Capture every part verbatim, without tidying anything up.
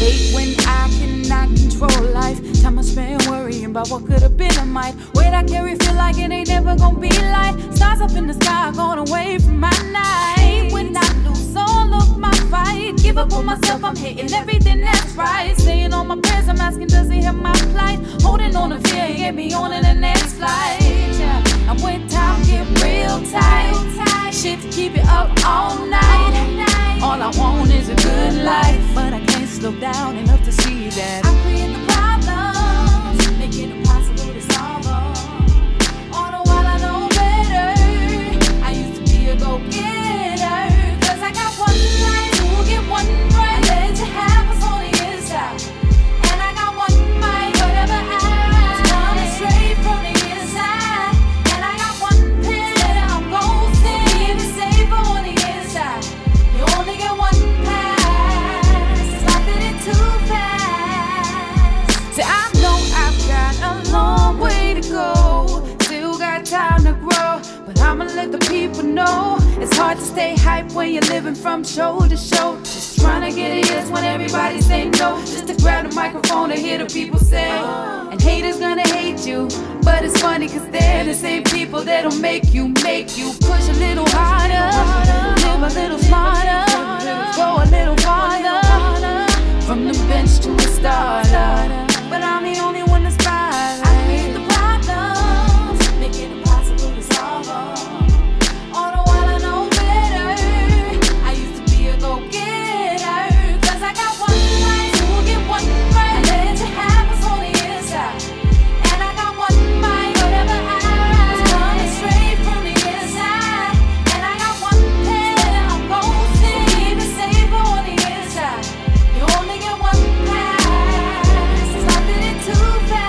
hate when I cannot control life. Time I spend worrying about what could have been. I might weight I carry, feel like it ain't never gonna be light. Stars up in the sky, going away from my night. Hate when I lose all of my fight. Give up on myself, I'm hating everything that's right. Staying on my prayers, I'm asking, does he hear my plight? Holding on to fear, he get me on in the next flight. Yeah. And when time get real tight, shit to keep it up all night. All I want is a good life, but I can't slow down enough to see that I create the problems, make it impossible to solve them. All the while I know better, I used to be a go-getter. Cause I got one life, to get one right. I let you have what's on the inside. And I got one mic, whatever I it's coming straight from the inside. And I got one pen that I'm gon' sing, keep it safe on the inside. You only get one pass, stop it too fast. See, I know I've got a long way to go, still got time to grow, but I'ma let the people know it's hard to stay hype when you're living from show to show. Just trying to get a yes when everybody say no, just to grab the microphone to hear the people say. And haters gonna hate you, but it's funny cause they're the same people that'll make you, make you push a little harder, live a little smarter, go a little farther, from the bench to a starter. But I'm the only one that's bad. I create the problems, make it impossible to solve them. All the while I know better, I used to be a go-getter. Cause I got one life, to get one right. I let you have what's on the inside. And I got one mic, whatever I it's coming straight from the inside. And I got one pen that I'm gon' sing, keep it safe on the inside. You only get one pass, stop it too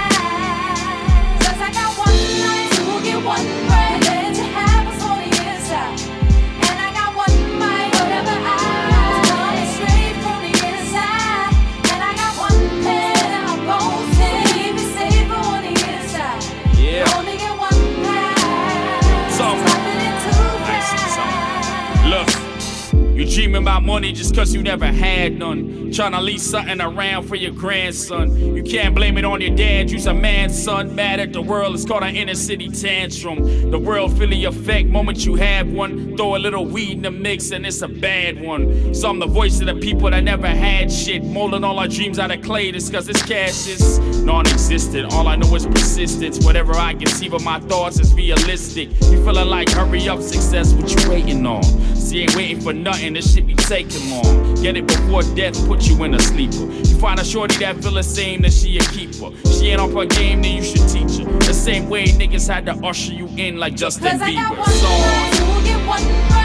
fast. Cause I got one life, to get one right. Let you have what's on the inside. And I got one mic, whatever I it's coming straight from the inside. And I got one pen that I'm gon' sing, keep it safe on the inside. You Yeah. only get one pass, So- stop it too Nice and fast. Look, you dreaming about money just cause you never had none. Tryna leave something around for your grandson. You can't blame it on your dad, you's a man, son. Mad at the world, it's called an inner city tantrum. The world feel the effect, moment you have one. Throw a little weed in the mix and it's a bad one. So I'm the voice of the people that never had shit. Molding all our dreams out of clay, this cause this cash is non-existent. All I know is persistence. Whatever I conceive of my thoughts is realistic. You feeling like hurry up success, what you waiting on? See, ain't waiting for nothing, this shit be taking long. Get it before death, put you in a sleeper. You find a shorty that feel the same, that she a keeper. She ain't off her game, then you should teach her. The same way niggas had to usher you in like Justin Cause I got Bieber. one life, So to get one right.